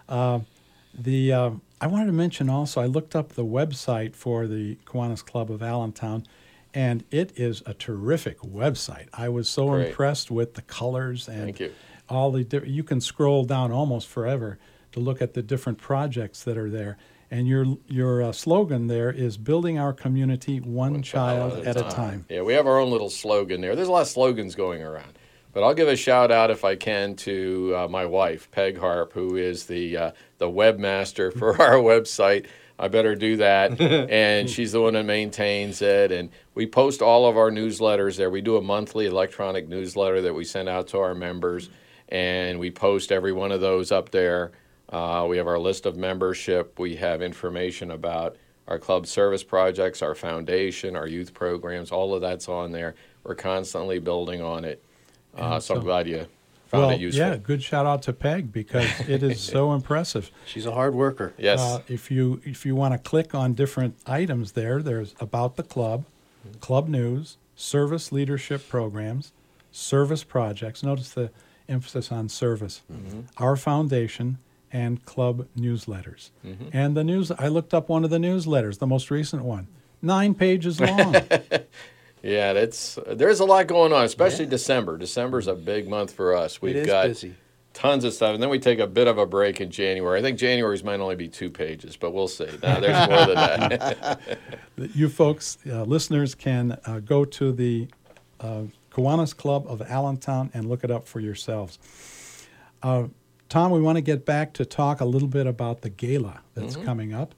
I wanted to mention also, I looked up the website for the Kiwanis Club of Allentown, and it is a terrific website. I was so Great. impressed with the colors and Thank you. all the you can scroll down almost forever to look at the different projects that are there. And your slogan there is building our community one child at a time. Yeah, we have our own little slogan there. There's a lot of slogans going around. But I'll give a shout out, if I can, to my wife, Peg Harp, who is the webmaster for our website. I better do that. And she's the one that maintains it. And we post all of our newsletters there. We do a monthly electronic newsletter that we send out to our members. And we post every one of those up there. We have our list of membership. We have information about our club service projects, our foundation, our youth programs. All of that's on there. We're constantly building on it. So I'm glad you found it useful. Yeah, good shout out to Peg because it is so impressive. She's a hard worker. Yes. If you want to click on different items there's about the club, club news, service leadership programs, service projects. Notice the emphasis on service. Our foundation and club newsletters. And the news, I looked up one of the newsletters, the most recent one, 9 pages long. Yeah, there's a lot going on, especially December. December's a big month for us. We've got busy. tons of stuff, and then we take a bit of a break in January. I think January's might only be 2 pages, but we'll see. No, there's more than that. You folks, listeners, can go to the Kiwanis Club of Allentown and look it up for yourselves. Tom, we want to get back to talk a little bit about the gala that's coming up.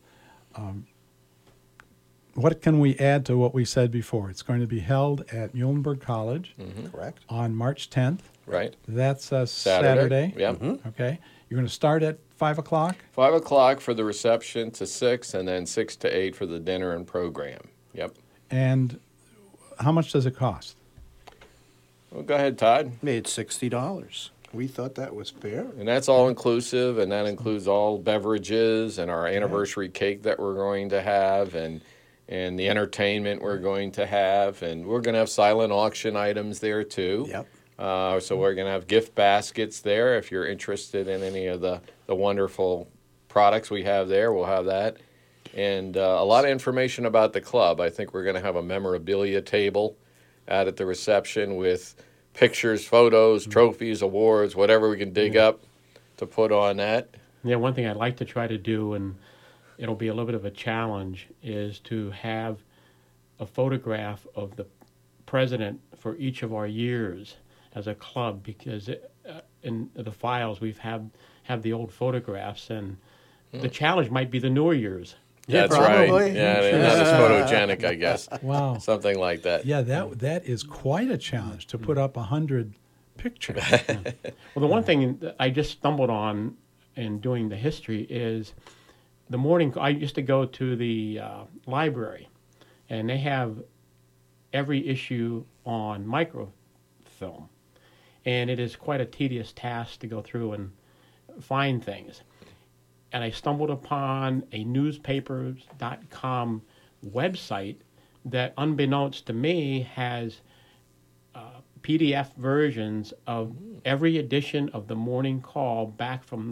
What can we add to what we said before? It's going to be held at Muhlenberg College Correct. on March 10th. Right. That's a Saturday. Yeah. Okay. You're going to start at 5 o'clock? 5 o'clock for the reception to 6, and then 6 to 8 for the dinner and program. Yep. And how much does it cost? Well, go ahead, Todd. Made $60. We thought that was fair. And that's all inclusive, and that includes all beverages and our anniversary cake that we're going to have, and the entertainment we're going to have, and we're going to have silent auction items there too. Yep. So we're going to have gift baskets there. If you're interested in any of the wonderful products we have there, we'll have that. And a lot of information about the club. I think we're going to have a memorabilia table out at the reception with pictures, photos, trophies, awards, whatever we can dig up to put on that. Yeah, one thing I'd like to try to do, and it'll be a little bit of a challenge, is to have a photograph of the president for each of our years as a club, because in the files we've have the old photographs, and the challenge might be the newer years. Yeah, That's probably. right. Yeah, they're not as photogenic, I guess. Wow. Something like that. Yeah, that is quite a challenge to put up 100 pictures. Well, the one thing that I just stumbled on in doing the history is the morning. I used to go to the library, and they have every issue on microfilm, and it is quite a tedious task to go through and find things. And I stumbled upon a newspapers.com website that, unbeknownst to me, has PDF versions of every edition of the Morning Call back from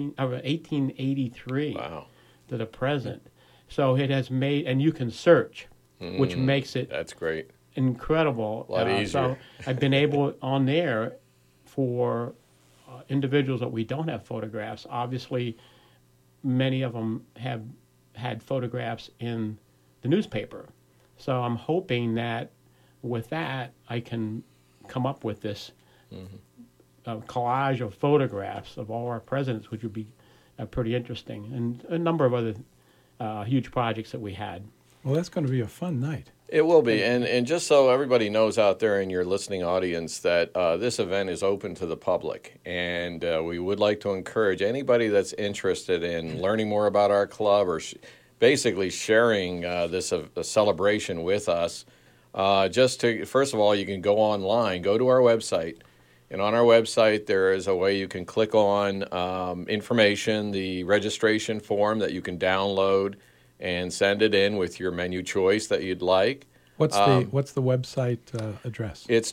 1883 Wow. to the present. So it has made, and you can search, which makes it That's great. incredible. A lot easier. So I've been able on there for individuals that we don't have photographs. Obviously, many of them have had photographs in the newspaper. So I'm hoping that with that I can come up with this collage of photographs of all our presidents, which would be pretty interesting, and a number of other huge projects that we had. Well, that's going to be a fun night. It will be, and just so everybody knows out there in your listening audience that this event is open to the public, and we would like to encourage anybody that's interested in learning more about our club or basically sharing this celebration with us. Just to, first of all, you can go online, go to our website, and on our website there is a way you can click on information, the registration form that you can download and send it in with your menu choice that you'd like. What's the website address? It's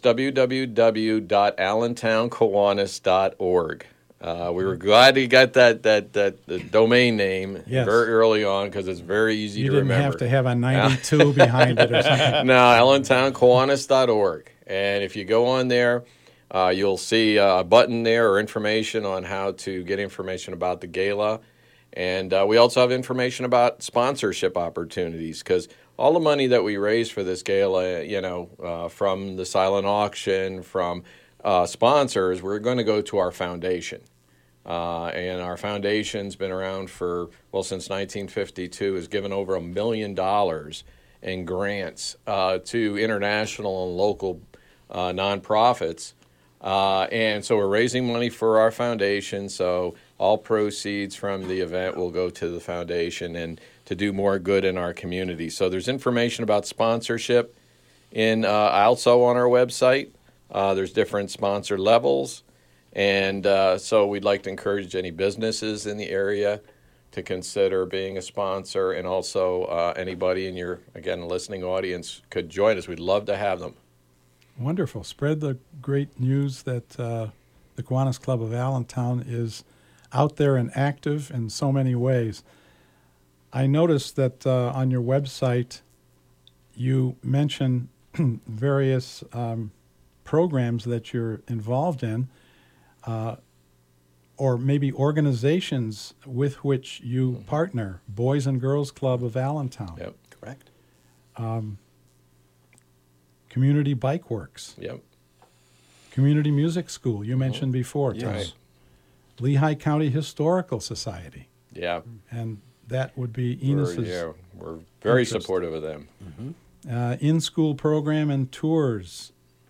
www.allentownkiwanis.org. We were glad to get that domain name very early on because it's very easy to remember. You didn't have to have a 92 behind it or something. No, allentownkiwanis.org. And if you go on there, you'll see a button there or information on how to get information about the gala. And we also have information about sponsorship opportunities because all the money that we raise for this gala, from the silent auction, from sponsors, we're going to go to our foundation. And our foundation's been around since 1952, has given over $1 million in grants to international and local nonprofits. And so we're raising money for our foundation, so all proceeds from the event will go to the foundation and to do more good in our community. So there's information about sponsorship also on our website. There's different sponsor levels. And so we'd like to encourage any businesses in the area to consider being a sponsor. And also anybody in your, again, listening audience could join us. We'd love to have them. Wonderful. Spread the great news that the Kiwanis Club of Allentown is out there and active in so many ways. I noticed that on your website you mention various programs that you're involved in, or maybe organizations with which you partner. Boys and Girls Club of Allentown. Yep, correct. Community Bike Works. Yep. Community Music School, you mentioned before, Tom. Yes. Lehigh County Historical Society. Yeah. And that would be Enos's. We're very interest. supportive of them. In-school program and tours.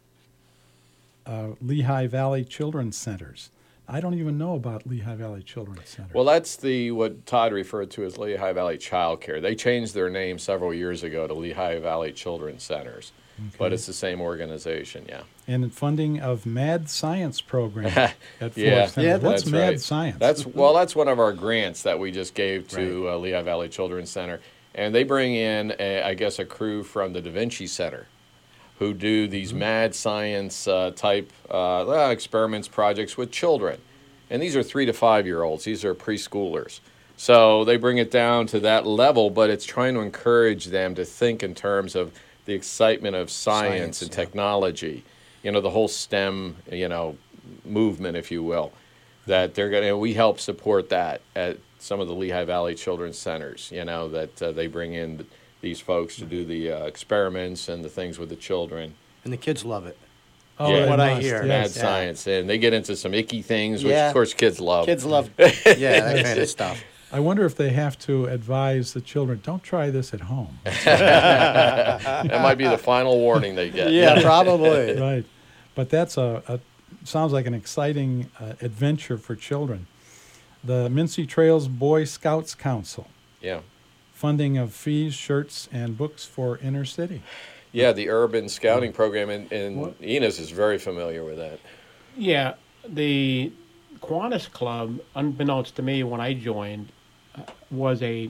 Lehigh Valley Children's Centers. I don't even know about Lehigh Valley Children's Center. Well, that's what Todd referred to as Lehigh Valley Child Care. They changed their name several years ago to Lehigh Valley Children's Centers, but it's the same organization, yeah. And funding of Mad Science program at Ford Yeah. Center. Yeah, What's that's Mad right. Science? That's one of our grants that we just gave to Lehigh Valley Children's Center. And they bring in, a crew from the Da Vinci Center who do these mad science type experiments, projects with children. And these are 3 to 5-year-olds. These are preschoolers. So they bring it down to that level, but it's trying to encourage them to think in terms of the excitement of science and technology. The whole STEM, movement, if you will, that they're going to, we help support that at some of the Lehigh Valley Children's Centers, that they bring in these folks to do the experiments and the things with the children. And the kids love it. Oh, Yeah. they What I must, hear. yes. Mad science, and they get into some icky things, which Yeah. of course kids love. Kids love, that kind of stuff. I wonder if they have to advise the children, don't try this at home. That might be the final warning they get. Yeah, probably. Right. But that's sounds like an exciting adventure for children. The Mincy Trails Boy Scouts Council. Yeah. Funding of fees, shirts, and books for inner city. Yeah, the urban scouting program, and Enos is very familiar with that. Yeah, the Kiwanis Club, unbeknownst to me when I joined, was a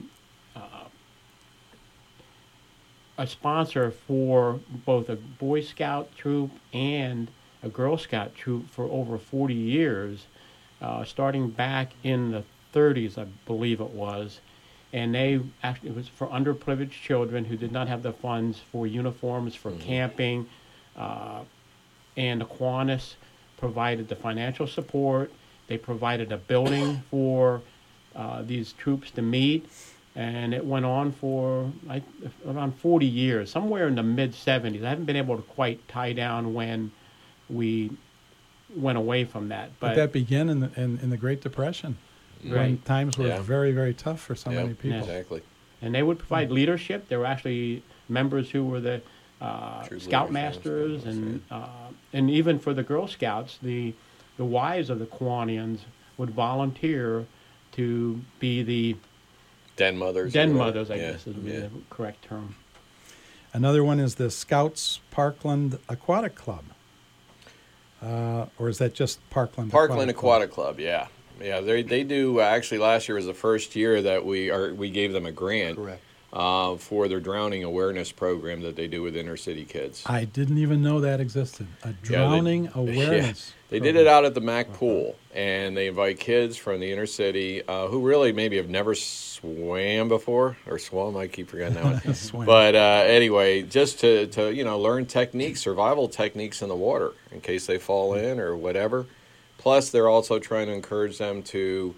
sponsor for both a Boy Scout troop and a Girl Scout troop for over 40 years, starting back in the 30s, I believe it was. And it was for underprivileged children who did not have the funds for uniforms, for camping, and the Kiwanis provided the financial support. They provided a building for these troops to meet, and it went on for around 40 years, somewhere in the mid-70s. I haven't been able to quite tie down when we went away from that. But that began in the Great Depression, when Right. times were Yeah. very, very tough for so many people. Exactly. And they would provide leadership. There were actually members who were the Troop scoutmasters, leaders, and even for the Girl Scouts, the wives of the Kiwanians would volunteer to be the Den mothers. den or whatever. mothers, I Yeah, guess would be yeah. the correct term. Another one is the Scouts Parkland Aquatic Club. Or is that just Parkland? Parkland Aquatic Club, yeah. Yeah, they do. Actually, last year was the first year that we gave them a grant Correct. for their drowning awareness program that they do with inner city kids. I didn't even know that existed. A drowning awareness. They did it out at the Mac Pool, and they invite kids from the inner city who really maybe have never swam before, or swum, I keep forgetting that one. Swim. But anyway, just to learn techniques, survival techniques in the water in case they fall in or whatever. Plus, they're also trying to encourage them to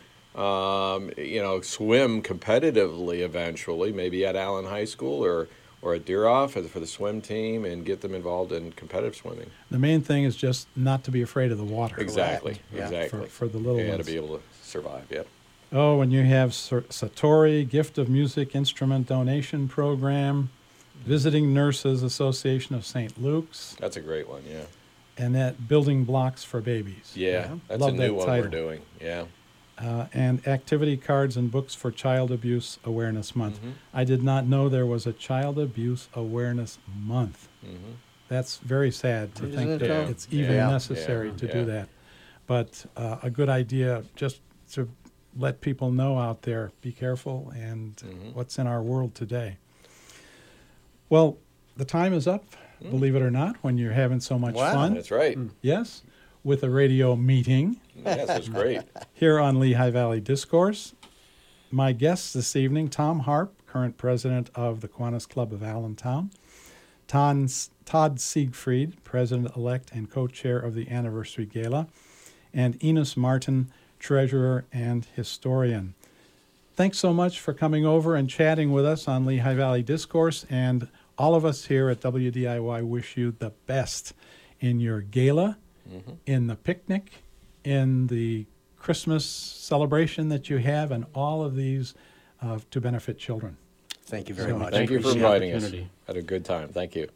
swim competitively eventually, maybe at Allen High School or at Deeroff for the swim team, and get them involved in competitive swimming. The main thing is just not to be afraid of the water. Exactly, Yeah. exactly. For the little yeah, ones. to be able to survive, yeah. Oh, and you have Satori, Gift of Music Instrument Donation Program, Visiting Nurses Association of St. Luke's, That's a great one, yeah. and that Building Blocks for Babies. Yeah, that's Love a that new one title. we're doing, yeah. And activity cards and books for Child Abuse Awareness Month. Mhm. I did not know there was a Child Abuse Awareness Month. Mm-hmm. That's very sad to Isn't think it, that though? it's even Yeah. necessary Yeah. to Yeah. do that. But a good idea just to let people know out there, be careful, and Mhm. what's in our world today. Well, the time is up, believe it or not, when you're having so much Wow. fun. That's right. Yes, with a radio meeting Yes, that's great. here on Lehigh Valley Discourse. My guests this evening, Tom Harp, current president of the Kiwanis Club of Allentown, Todd Siegfried, president-elect and co-chair of the Anniversary Gala, and Enos Martin, treasurer and historian. Thanks so much for coming over and chatting with us on Lehigh Valley Discourse, and all of us here at WDIY wish you the best in your gala, in the picnic, in the Christmas celebration that you have, and all of these to benefit children. Thank you very much. Thank you for Appreciate the inviting us. opportunity. Had a good time. Thank you.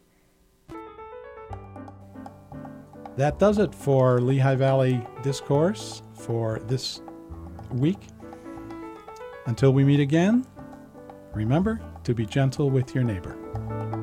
That does it for Lehigh Valley Discourse for this week. Until we meet again, remember to be gentle with your neighbor.